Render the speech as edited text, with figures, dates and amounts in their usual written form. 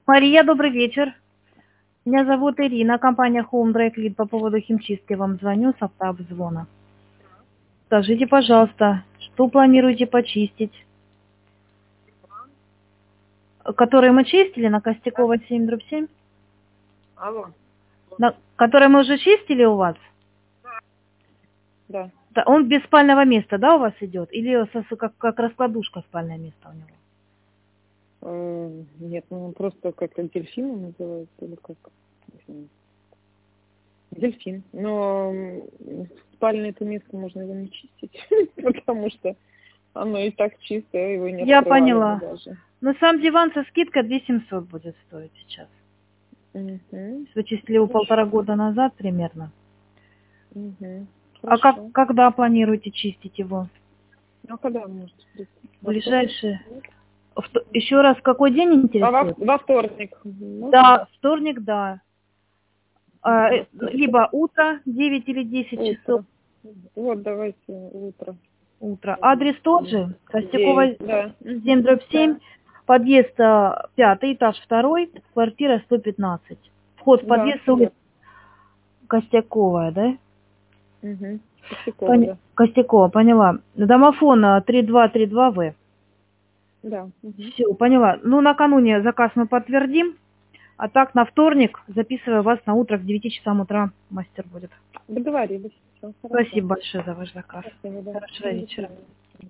Мария, добрый вечер. Меня зовут Ирина, компания Home Dry Clean. По поводу химчистки вам звоню с автообзвона. Скажите, пожалуйста, что планируете почистить? Которые мы чистили на Костякова 7/7? Алло, Которые мы уже чистили у вас? да. Да, он без спального места, да, у вас идет? Или как раскладушка спальное место у него? Нет, ну просто как-то дельфин называется, или как? Дельфин. Но спальное это место можно его не чистить, потому что оно и так чистое, его не Я открывали мы поняла. даже. Но сам диван со скидкой 2700 будет стоить сейчас. Угу. Вы чистили его Хорошо. 1,5 года назад примерно. Угу. А Хорошо. когда планируете чистить его? А когда может прийти? Во вторник? Ближайшие. Еще раз, какой день А интересует? во вторник можно? Да, вторник, да. Во вторник. Либо утро, 9 или 10 часов Утро. Вот, давайте утро. утра. Адрес тот же, Костякова 9, да. Угу. 7/7, Да. подъезд 5, этаж 2, квартира 115. Вход в Да, подъезд улица да. Костяковая, да? Угу. Костякова, да. Костякова, поняла. Домофон 3232В. Да. Угу. Все, поняла. Ну, накануне заказ мы подтвердим. А так на вторник записываю вас на утро к 9 часам утра. Мастер будет. Договорились. Все, хорошо. Спасибо большое за ваш заказ. Спасибо, да. Хорошего До вечера. свидания.